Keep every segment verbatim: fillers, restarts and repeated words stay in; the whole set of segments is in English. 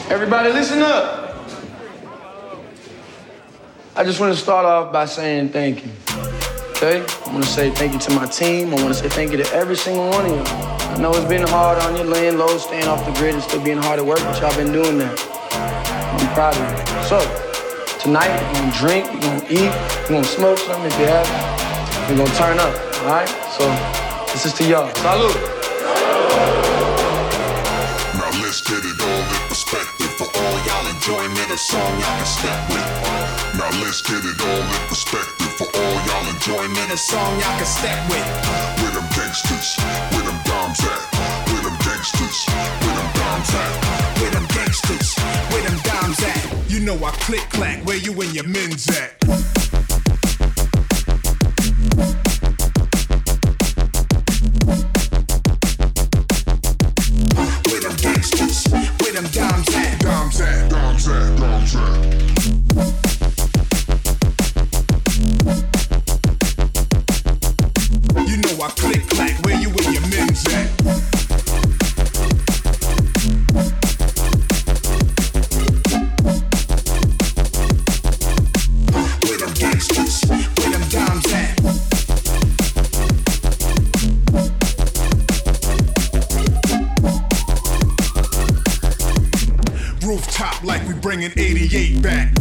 Everybody listen up. I just want to start off by saying thank you. Okay? I want to say thank you to my team. I want to say thank you to every single one of you. I know it's been hard on you, laying low, staying off the grid, and still being hard at work, but y'all been doing that. I'm proud of you. So, tonight, we're going to drink, we're going to eat, we're going to smoke something if you have it. We're going to turn up, all right? So, this is to y'all. Salud. Now let's get it all in perspective. For all y'all enjoyment, a song y'all can step with. Now let's get it all in perspective. For all y'all enjoyment, a song y'all can step with. Where them gangsters, where them doms at? Where them gangsters, where them doms at? Where them gangsters, where them doms at? You know I click clack, where you and your men's at? Where them gangsters, where them doms at? Doms at, doms at, doms at. You know I click clack, where you and your men's at? Where them gangsters, where them doms at? Rooftop like we bringing eighty-eight back.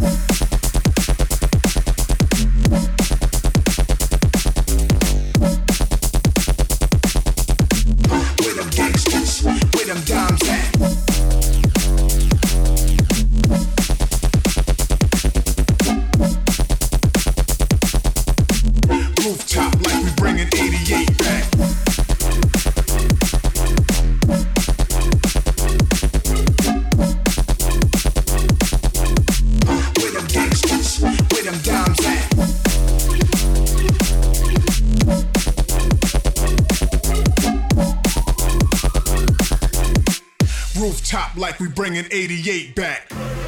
Where them gangsters, where them doms at? Rooftop like we bringing eighty-eight back. Where them gangsters, where them doms at? Rooftop like we bringing eighty-eight back.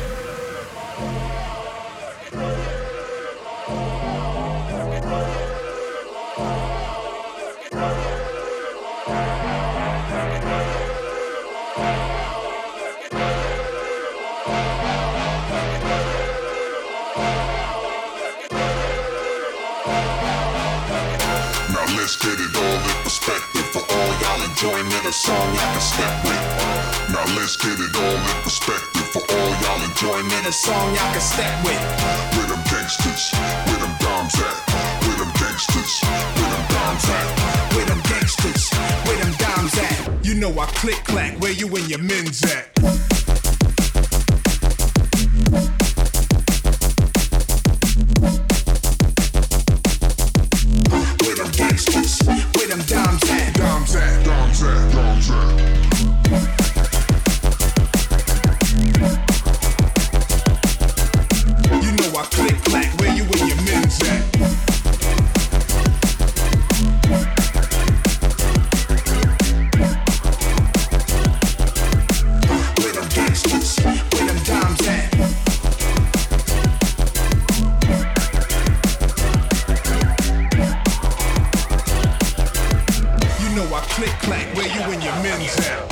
Now let's get it all in perspective. For all y'all enjoyment, a song y'all can step with. Now let's get it all in perspective. For all y'all enjoyment, a song y'all can step with. Where them gangsters, where them doms at? Where them gangsters, where them doms at? Where them gangsters, where them doms at? You know I click clack, where you and your men's at? Where them gangsters, where them doms at? Doms at, doms at, doms at. You know I click clack, where you and your men's at? Where them gangsters, where them doms at? You know I click clack, where you and your men's at?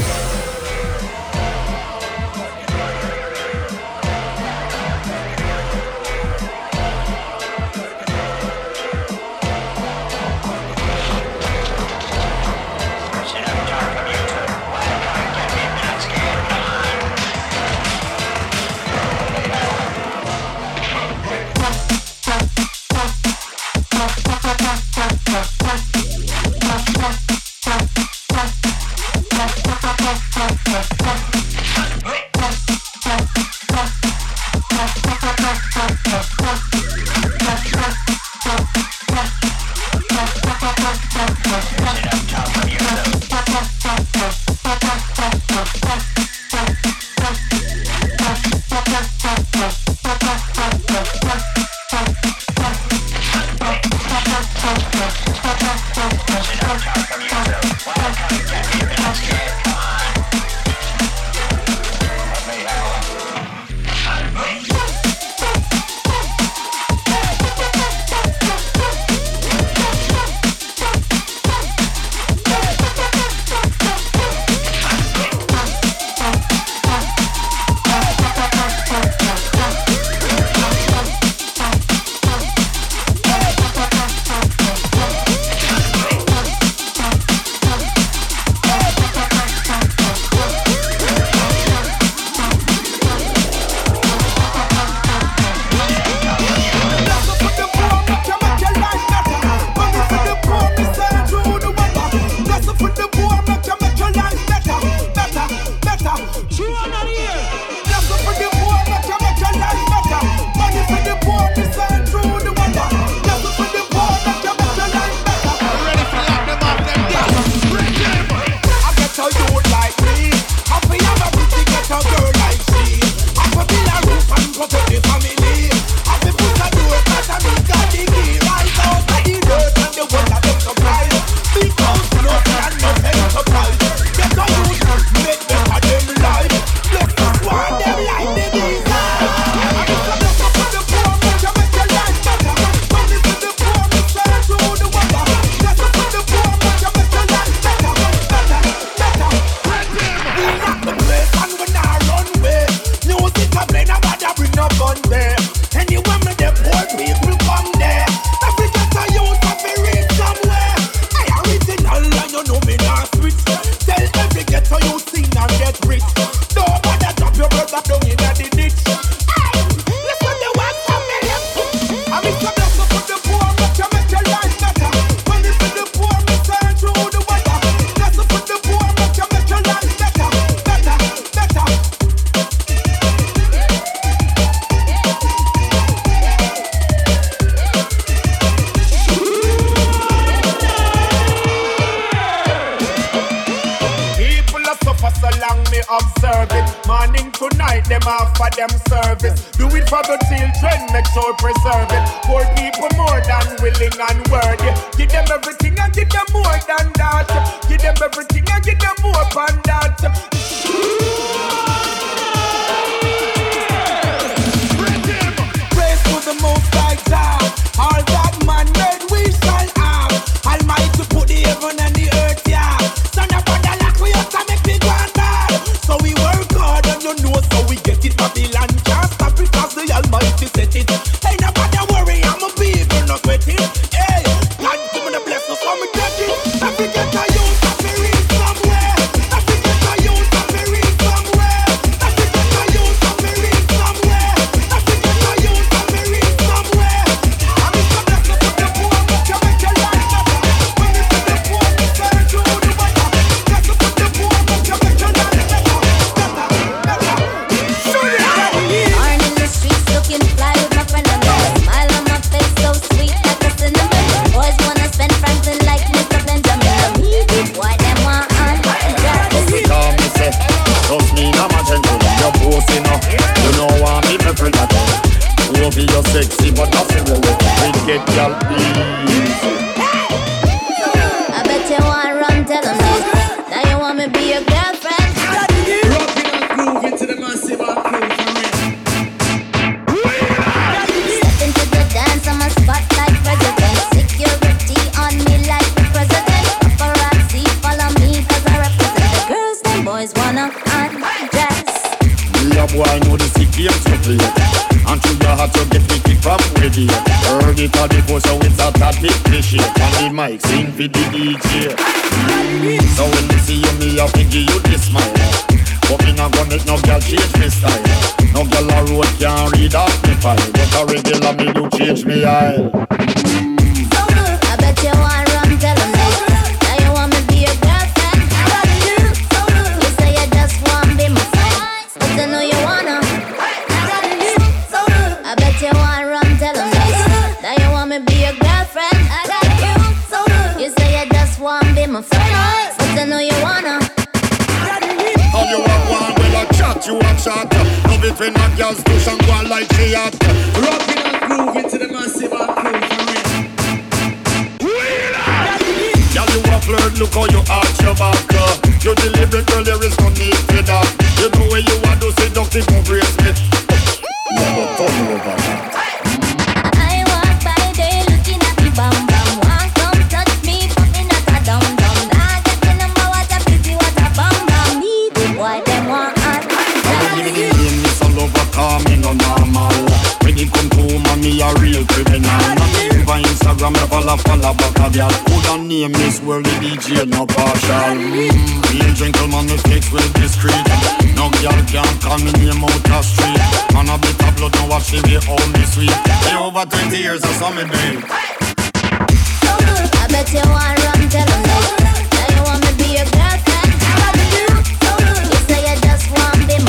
Be a girlfriend. You say you just want me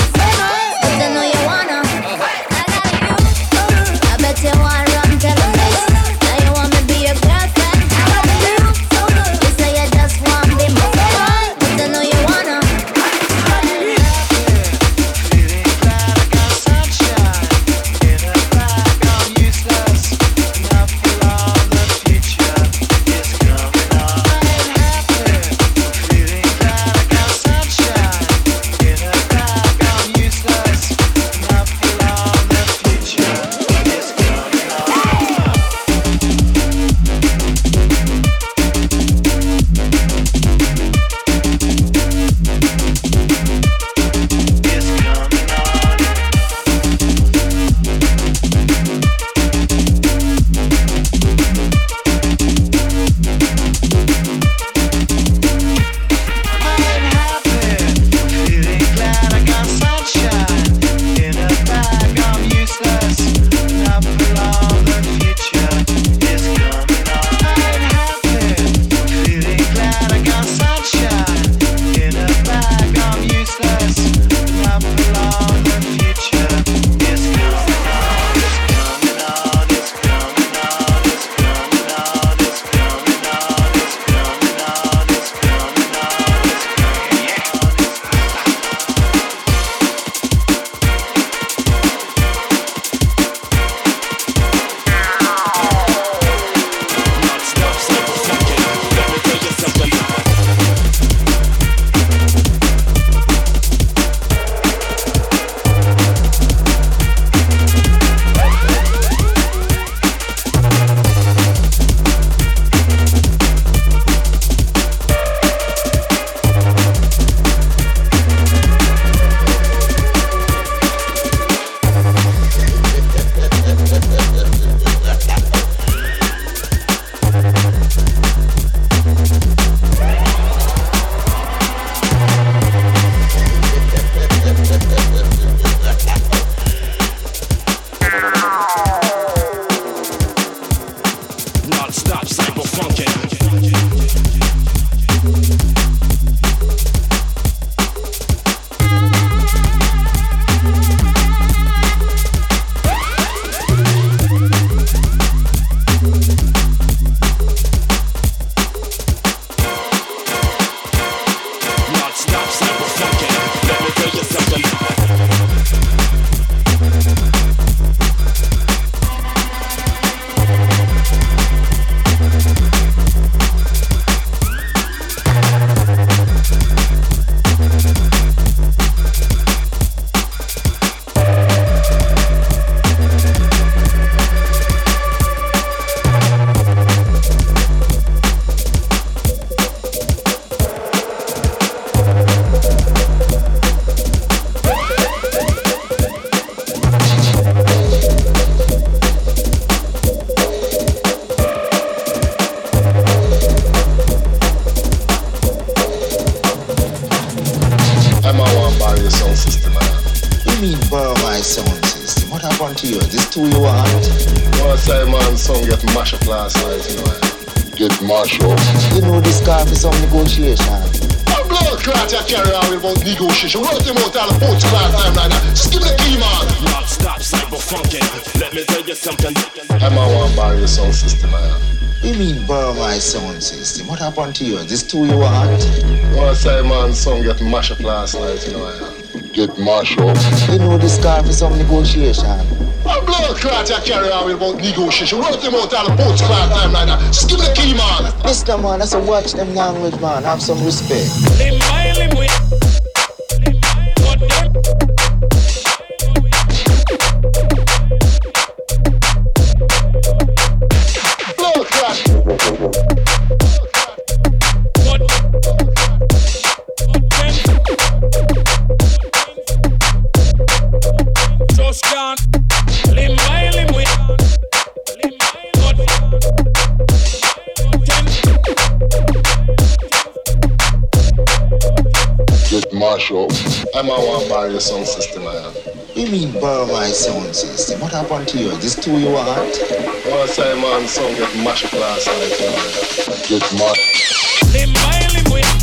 mean Burmese sound system? What happened to you? This two you want? One say man song get mashed up last night, you know. Get mashed up. You know this car for some negotiation. I'm blood clot you carry on about negotiation. Run them out all the post class time like that. Just give me the key, man. Rock, stop, cyber funkin'. Let me tell you something. I'm a one bar your sound system, man. You mean Burmese sound system? What happened to you? This two you want? One say man song get mashed up last night, you know. Get mashed up. You know this car for some negotiation. I'm blood clot you carry on about negotiation. Run them out all the post class time like that. Just give me the key, man. Mister Man, that's a watch them language, man. Have some respect. Blood clot. Just can't limb by limb with Get mashed up. I'm a one bar your sound system, man. You mean Burmese sound system? What happened to you? This two you want? One say man song get mashed up last night, you know. Get mashed. limb by limb with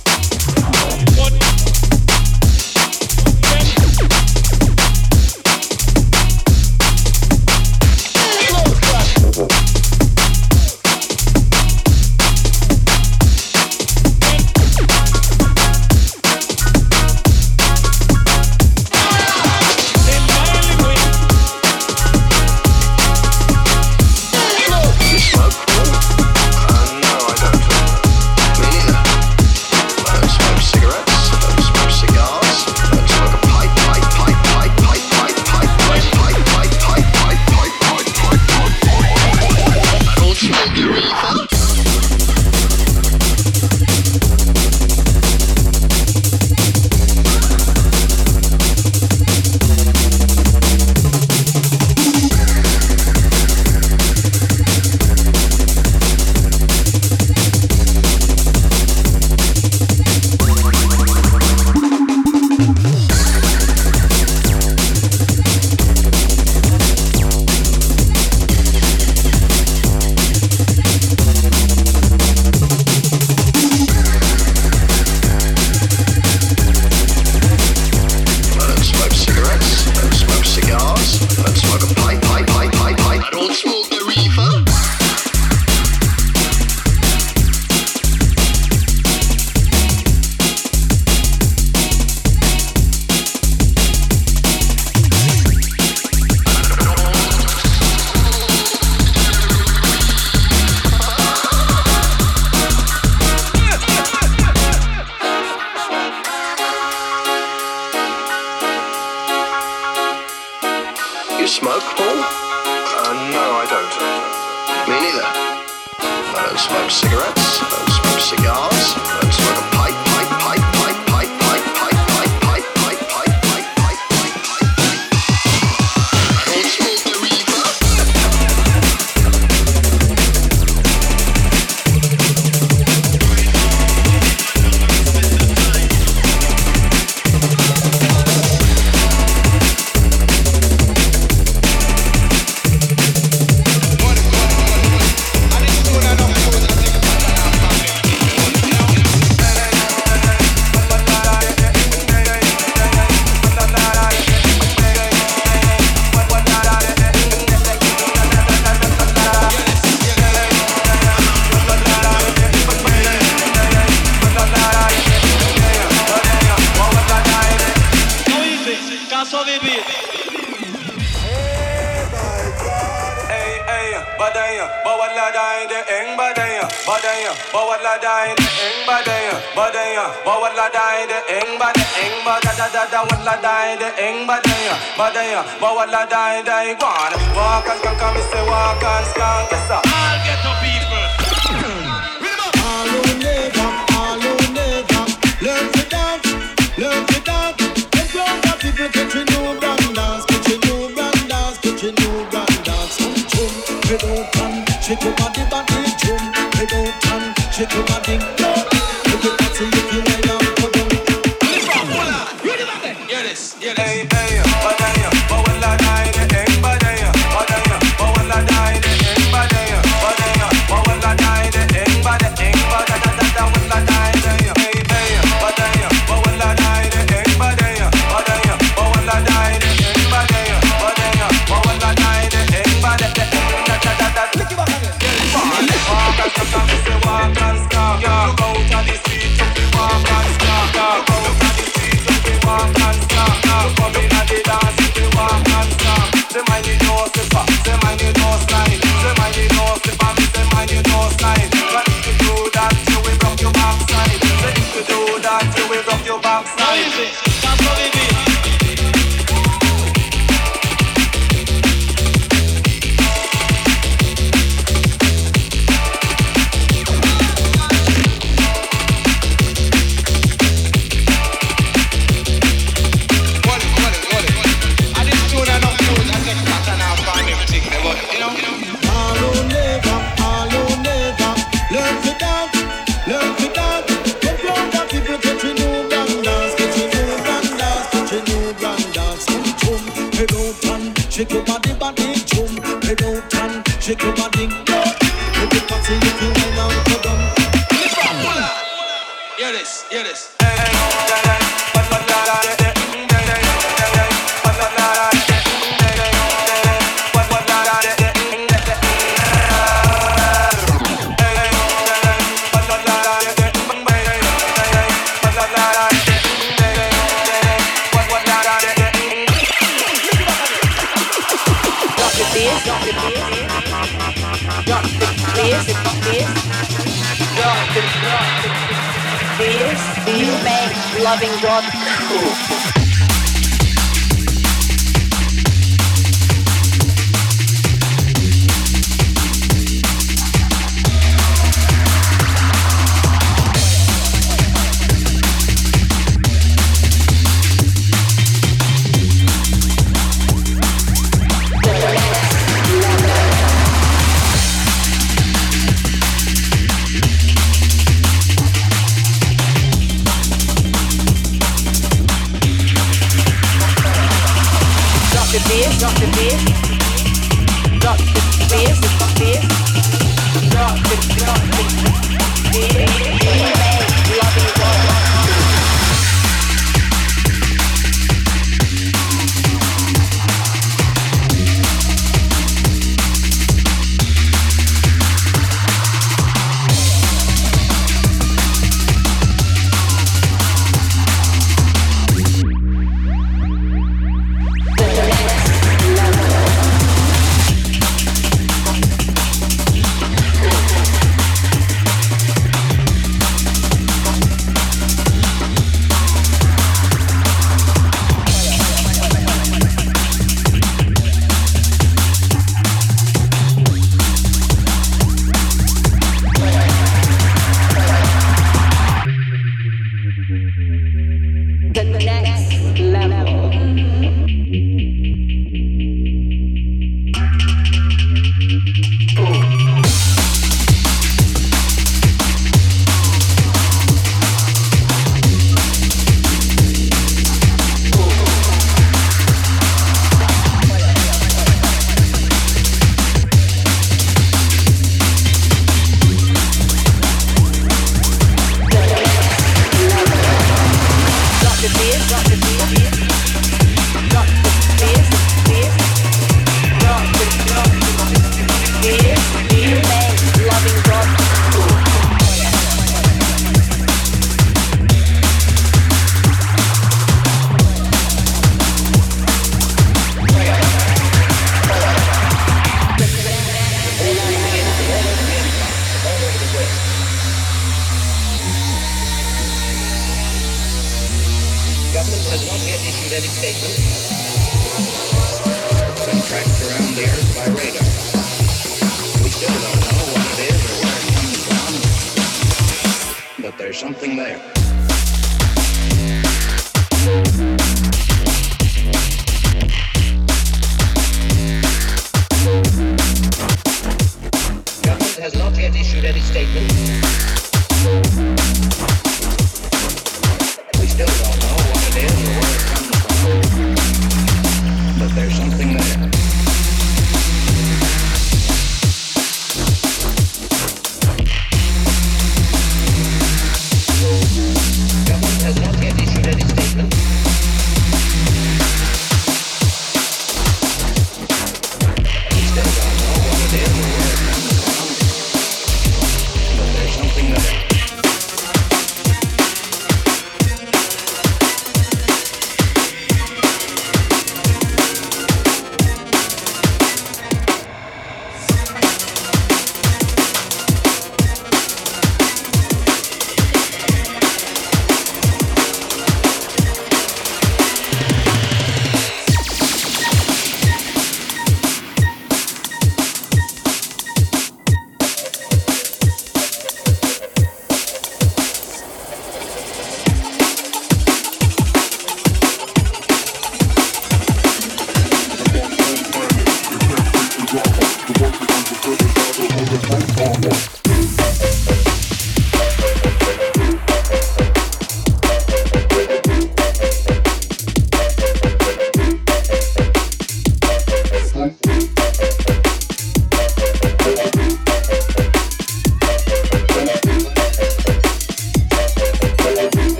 You smoke, Paul? Uh, no, I don't. Me neither. I don't smoke cigarettes. I don't smoke cigars. I don't smoke a pipe, pipe, pipe, pipe, pipe, pipe, pipe, pipe, pipe, pipe, pipe, pipe, pipe, pipe, pipe, pipe. I don't smoke the reefer. But la die die one. Walk and skunk, me say walk and skunk. Yes sir. all ghetto people. All who never, all who never learn to dance, learn to dance. There's loads of people catching new brand dance, catching new brand dance, catching new brand dance. Chum chum, head out and shake your body, body. Chum, head out and shake your body. Make it party if you like and go down. Hear this, hear this. Hey hey. Shake your body, body, jump. Head out and shake your body, go. Make it party if you wine out for them. Hear this, hear this. You make loving God cool. Drop the bass, drop the bass, bass, drop the, drop the bass, loving God.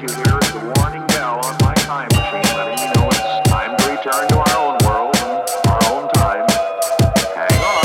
you hear is the warning bell on my time machine letting me know it's time to return to our own world and our own time. Hang on.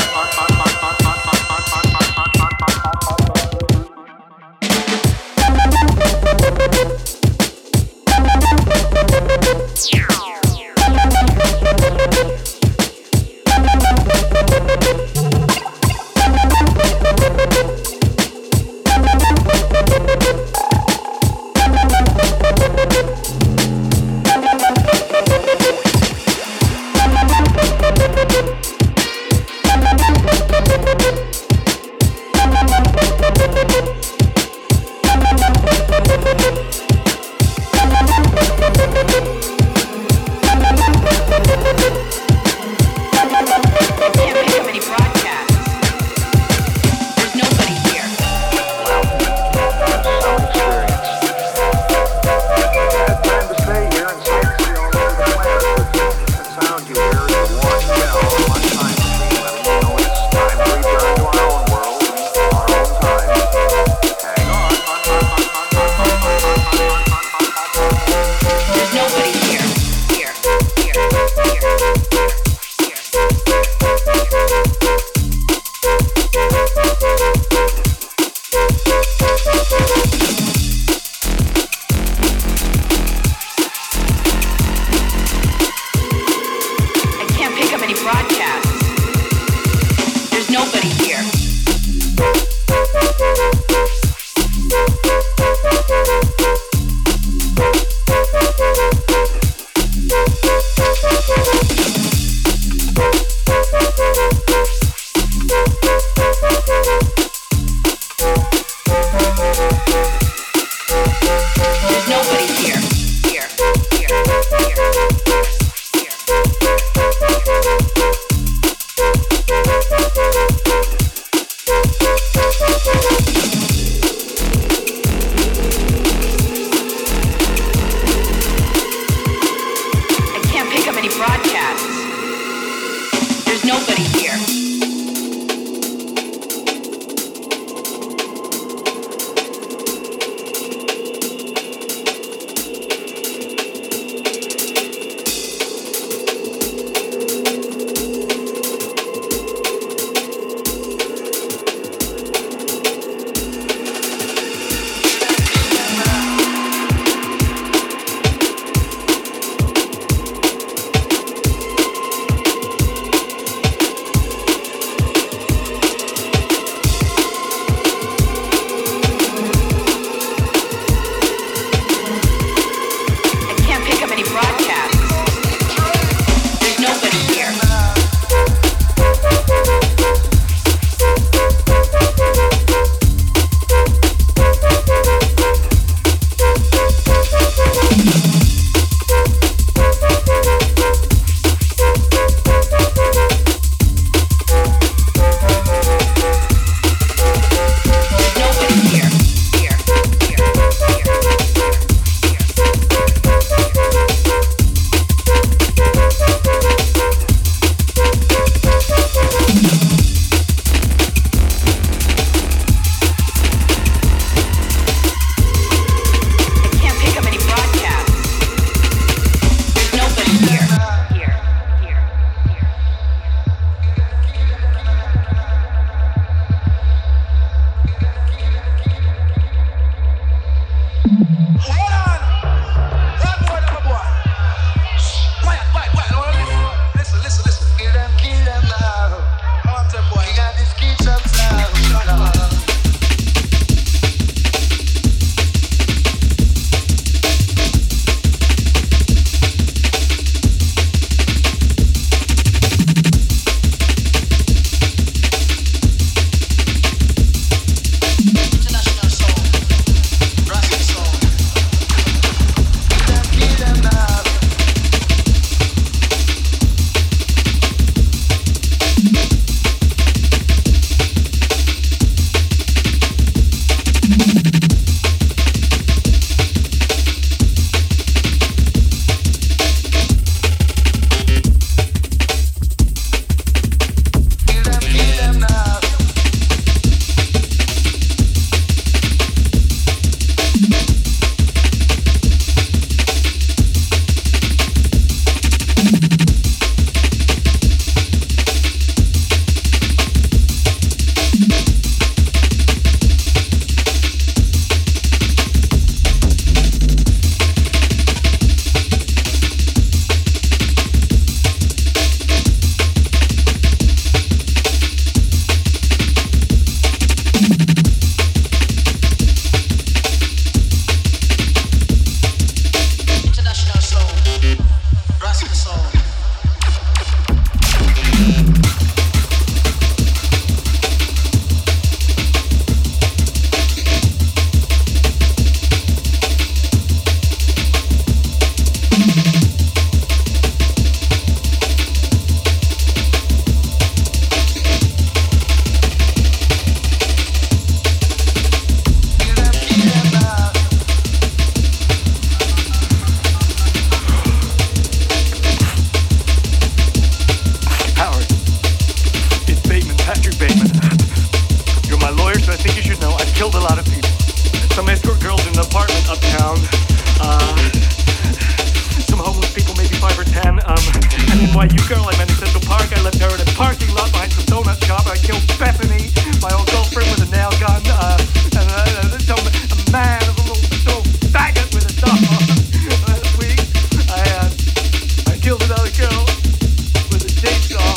my U girl I met in Central Park. I left her in a parking lot behind some donut shop. I killed Bethany, my old girlfriend, with a nail gun. Uh, and uh, some a man, a little, little faggot with a dog. Last week, I uh, I killed another girl with a chainsaw.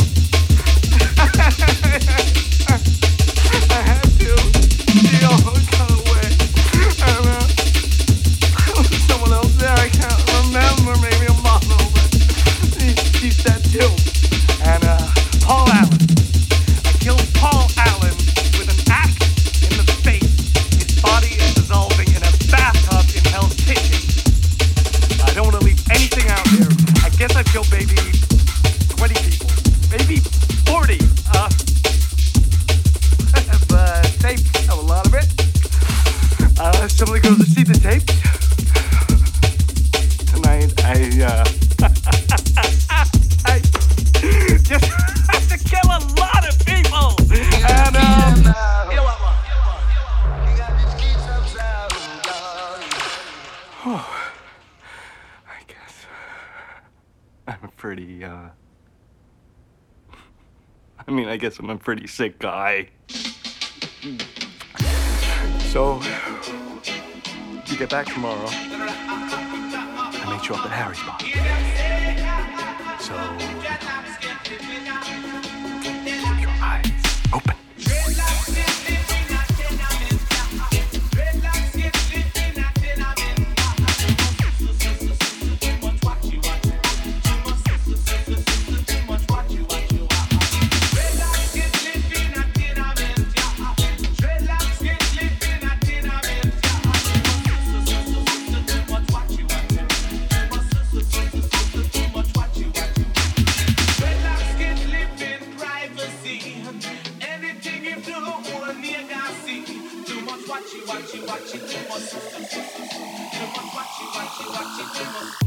I had to. She almost got away. And uh, there was someone else there. I can't remember. Maybe a model, but she, she's dead too. And uh, Paul Allen. I killed Paul Allen with an axe in the face. His body is dissolving in a bathtub in Hell's Kitchen. I don't want to leave anything out here. I guess I've killed maybe twenty people. Maybe forty. Uh, but tape, have a lot of it. Uh, some of the girls that see the tape. Tonight, I, uh, I just have to kill a lot of people. And, um, you know what, what? Oh, I guess I'm a pretty, uh, I mean, I guess I'm a pretty sick guy. So, you get back tomorrow. I meet you up at Harry's bar. So, keep your eyes open. Watch it, watch it, watch it, too much. Too much, watch it, watch it, watch it, too much.